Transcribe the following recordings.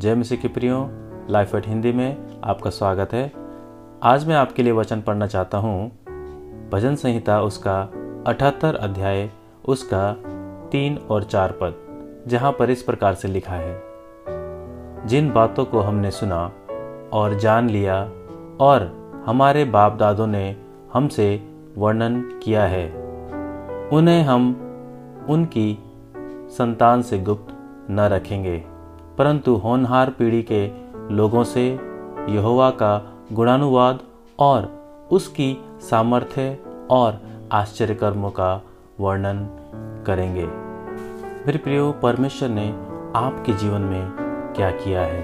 जय मसीह के प्रियो, लाइफ एट हिंदी में आपका स्वागत है। आज मैं आपके लिए वचन पढ़ना चाहता हूँ भजन संहिता उसका 78 अध्याय उसका 3 और 4 पद, जहाँ पर इस प्रकार से लिखा है, जिन बातों को हमने सुना और जान लिया और हमारे बाप दादों ने हमसे वर्णन किया है, उन्हें हम उनकी संतान से गुप्त न रखेंगे, परंतु होनहार पीढ़ी के लोगों से यहोवा का गुणानुवाद और उसकी सामर्थ्य और आश्चर्य कर्मों का वर्णन करेंगे। मेरे प्रियो, परमेश्वर ने आपके जीवन में क्या किया है?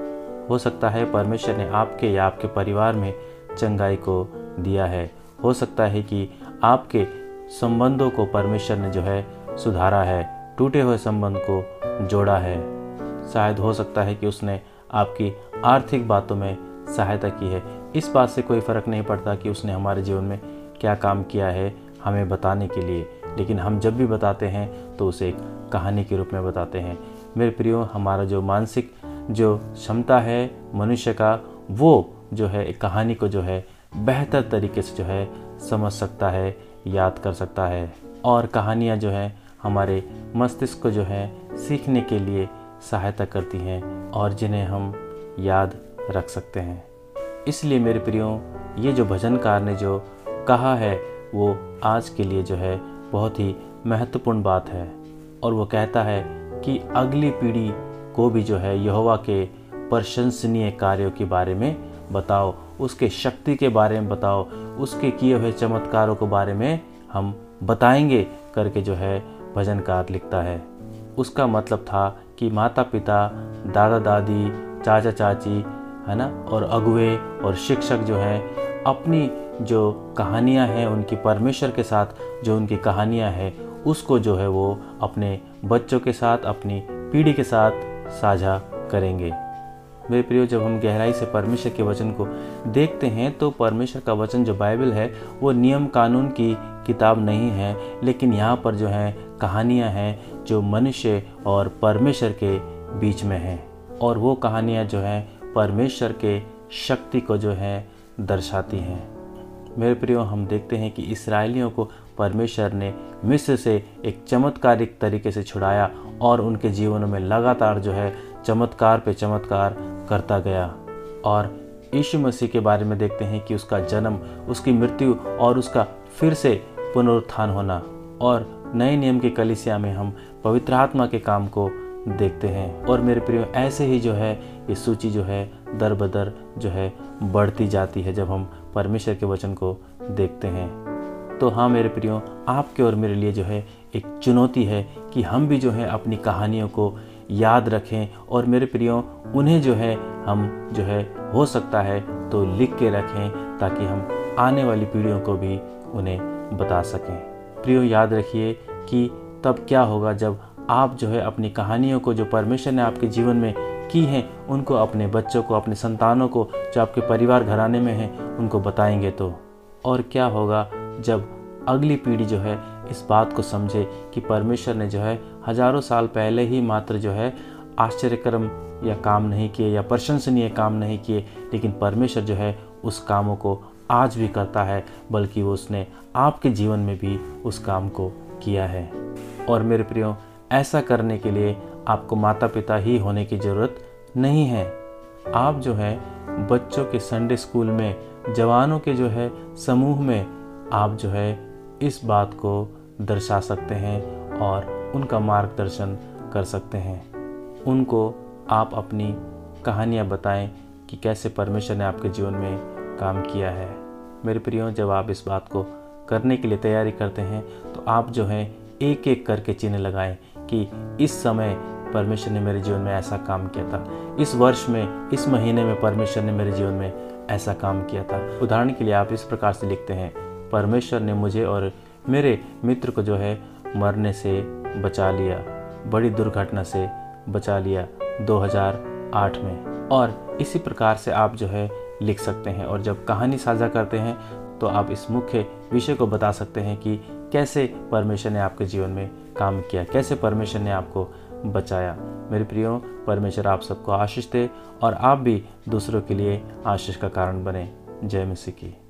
हो सकता है परमेश्वर ने आपके या आपके परिवार में चंगाई को दिया है। हो सकता है कि आपके संबंधों को परमेश्वर ने जो है सुधारा है, टूटे हुए संबंध को जोड़ा है। शायद हो सकता है कि उसने आपकी आर्थिक बातों में सहायता की है। इस बात से कोई फ़र्क नहीं पड़ता कि उसने हमारे जीवन में क्या काम किया है हमें बताने के लिए, लेकिन हम जब भी बताते हैं तो उसे एक कहानी के रूप में बताते हैं। मेरे प्रियो, हमारा जो मानसिक जो क्षमता है मनुष्य का, वो जो है एक कहानी को जो है बेहतर तरीके से जो है समझ सकता है, याद कर सकता है। और कहानियाँ जो है हमारे मस्तिष्क को जो है सीखने के लिए सहायता करती हैं और जिन्हें हम याद रख सकते हैं। इसलिए मेरे प्रियो, ये जो भजनकार ने जो कहा है वो आज के लिए जो है बहुत ही महत्वपूर्ण बात है। और वो कहता है कि अगली पीढ़ी को भी जो है यहोवा के प्रशंसनीय कार्यों के बारे में बताओ, उसके शक्ति के बारे में बताओ, उसके किए हुए चमत्कारों के बारे में हम बताएंगे करके जो है भजनकार लिखता है। उसका मतलब था कि माता पिता, दादा दादी, चाचा चाची, है ना, और अगुए और शिक्षक जो हैं अपनी जो कहानियां हैं उनकी परमेश्वर के साथ जो उनकी कहानियां हैं उसको जो है वो अपने बच्चों के साथ, अपनी पीढ़ी के साथ साझा करेंगे। मेरे प्रियो, जब हम गहराई से परमेश्वर के वचन को देखते हैं तो परमेश्वर का वचन जो बाइबल है वो नियम कानून की किताब नहीं है, लेकिन यहाँ पर जो है कहानियाँ हैं जो मनुष्य और परमेश्वर के बीच में हैं। और वो कहानियाँ जो हैं परमेश्वर के शक्ति को जो है दर्शाती हैं। मेरे प्रियो, हम देखते हैं कि इस्राएलियों को परमेश्वर ने मिस्र से एक चमत्कारिक तरीके से छुड़ाया और उनके जीवनों में लगातार जो है चमत्कार पे चमत्कार करता गया। और यीशु मसीह के बारे में देखते हैं कि उसका जन्म, उसकी मृत्यु और उसका फिर से पुनरुत्थान होना। और नए नियम की कलीसिया में हम पवित्र आत्मा के काम को देखते हैं। और मेरे प्रियो, ऐसे ही जो है ये सूची जो है दर बदर जो है बढ़ती जाती है जब हम परमेश्वर के वचन को देखते हैं। तो हाँ मेरे प्रियो, आपके और मेरे लिए जो है एक चुनौती है कि हम भी जो है अपनी कहानियों को याद रखें। और मेरे प्रियो, उन्हें जो है हम जो है हो सकता है तो लिख के रखें ताकि हम आने वाली पीढ़ियों को भी उन्हें बता सकें। प्रियो, याद रखिए कि तब क्या होगा जब आप जो है अपनी कहानियों को जो परमेश्वर ने आपके जीवन में की हैं उनको अपने बच्चों को, अपने संतानों को, जो आपके परिवार घराने में हैं उनको बताएंगे तो। और क्या होगा जब अगली पीढ़ी जो है इस बात को समझे कि परमेश्वर ने जो है हजारों साल पहले ही मात्र जो है आश्चर्यकर्म या काम नहीं किए या प्रशंसनीय काम नहीं किए, लेकिन परमेश्वर जो है उस कामों को आज भी करता है, बल्कि वो उसने आपके जीवन में भी उस काम को किया है। और मेरे प्रियो, ऐसा करने के लिए आपको माता पिता ही होने की ज़रूरत नहीं है। आप जो है बच्चों के संडे स्कूल में, जवानों के जो है समूह में आप जो है इस बात को दर्शा सकते हैं और उनका मार्गदर्शन कर सकते हैं। उनको आप अपनी कहानियाँ बताएं कि कैसे परमेश्वर ने आपके जीवन में काम किया है। मेरे प्रियो, जब आप इस बात को करने के लिए तैयारी करते हैं तो आप जो है एक एक करके चिन्ह लगाएं कि इस समय परमेश्वर ने मेरे जीवन में ऐसा काम किया था, इस वर्ष में, इस महीने में परमेश्वर ने मेरे जीवन में ऐसा काम किया था। उदाहरण के लिए आप इस प्रकार से लिखते हैं, परमेश्वर ने मुझे और मेरे मित्र को जो है मरने से बचा लिया, बड़ी दुर्घटना से बचा लिया 2008 में। और इसी प्रकार से आप जो है लिख सकते हैं। और जब कहानी साझा करते हैं तो आप इस मुख्य विषय को बता सकते हैं कि कैसे परमेश्वर ने आपके जीवन में काम किया, कैसे परमेश्वर ने आपको बचाया। मेरे प्रियो, परमेश्वर आप सबको आशीष दे और आप भी दूसरों के लिए आशीष का कारण बने। जय मसीह की।